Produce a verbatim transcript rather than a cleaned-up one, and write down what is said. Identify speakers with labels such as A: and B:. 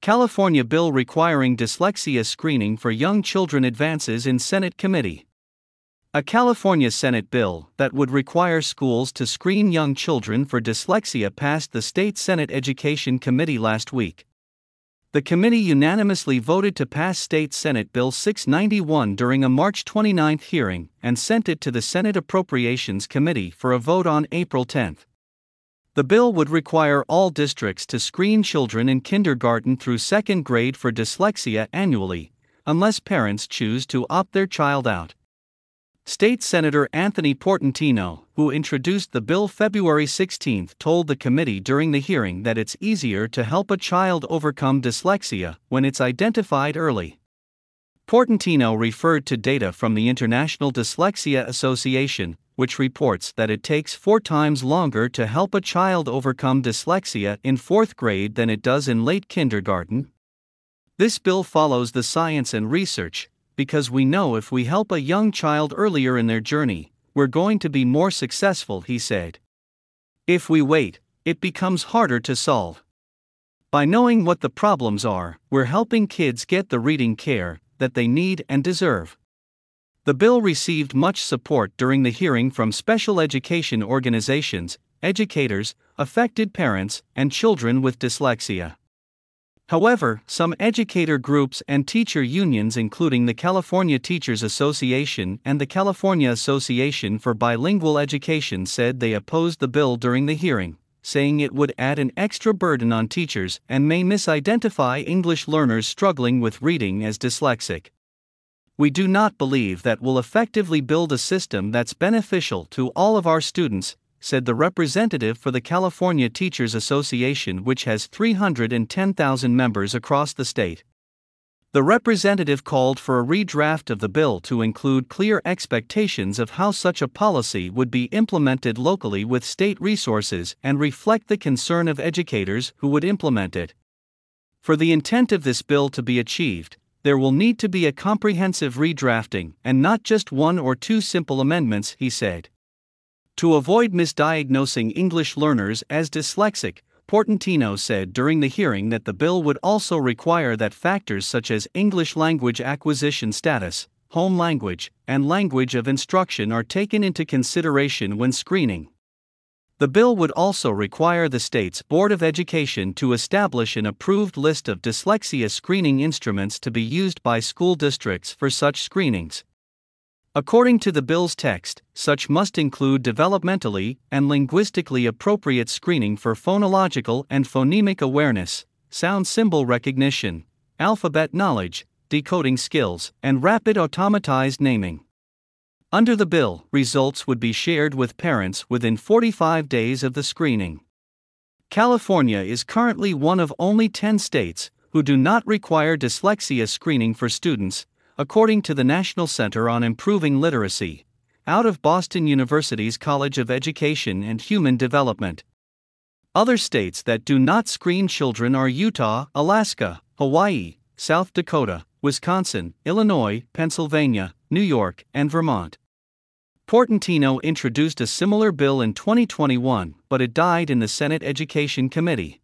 A: California bill requiring dyslexia screening for young children advances in Senate committee. A California Senate bill that would require schools to screen young children for dyslexia passed the state Senate Education Committee last week. The committee unanimously voted to pass State Senate Bill six ninety-one during a March twenty-ninth hearing and sent it to the Senate Appropriations Committee for a vote on April tenth. The bill would require all districts to screen children in kindergarten through second grade for dyslexia annually, unless parents choose to opt their child out. State Senator Anthony Portantino, who introduced the bill February sixteenth, told the committee during the hearing that it's easier to help a child overcome dyslexia when it's identified early. Portantino referred to data from the International Dyslexia Association, which reports that it takes four times longer to help a child overcome dyslexia in fourth grade than it does in late kindergarten. This bill follows the science and research, because we know if we help a young child earlier in their journey, we're going to be more successful, he said. If we wait, it becomes harder to solve. By knowing what the problems are, we're helping kids get the reading care that they need and deserve. The bill received much support during the hearing from special education organizations, educators, affected parents, and children with dyslexia. However, some educator groups and teacher unions, including the California Teachers Association and the California Association for Bilingual Education, said they opposed the bill during the hearing, saying it would add an extra burden on teachers and may misidentify English learners struggling with reading as dyslexic. We do not believe that will effectively build a system that's beneficial to all of our students, said the representative for the California Teachers Association, which has three hundred ten thousand members across the state. The representative called for a redraft of the bill to include clear expectations of how such a policy would be implemented locally with state resources and reflect the concern of educators who would implement it. For the intent of this bill to be achieved, there will need to be a comprehensive redrafting and not just one or two simple amendments, he said. To avoid misdiagnosing English learners as dyslexic, Portantino said during the hearing that the bill would also require that factors such as English language acquisition status, home language, and language of instruction are taken into consideration when screening. The bill would also require the state's Board of Education to establish an approved list of dyslexia screening instruments to be used by school districts for such screenings. According to the bill's text, such must include developmentally and linguistically appropriate screening for phonological and phonemic awareness, sound symbol recognition, alphabet knowledge, decoding skills, and rapid automatized naming. Under the bill, results would be shared with parents within forty-five days of the screening. California is currently one of only ten states who do not require dyslexia screening for students, according to the National Center on Improving Literacy, out of Boston University's College of Education and Human Development. Other states that do not screen children are Utah, Alaska, Hawaii, South Dakota, Wisconsin, Illinois, Pennsylvania, New York, and Vermont. Portantino introduced a similar bill in twenty twenty-one, but it died in the Senate Education Committee.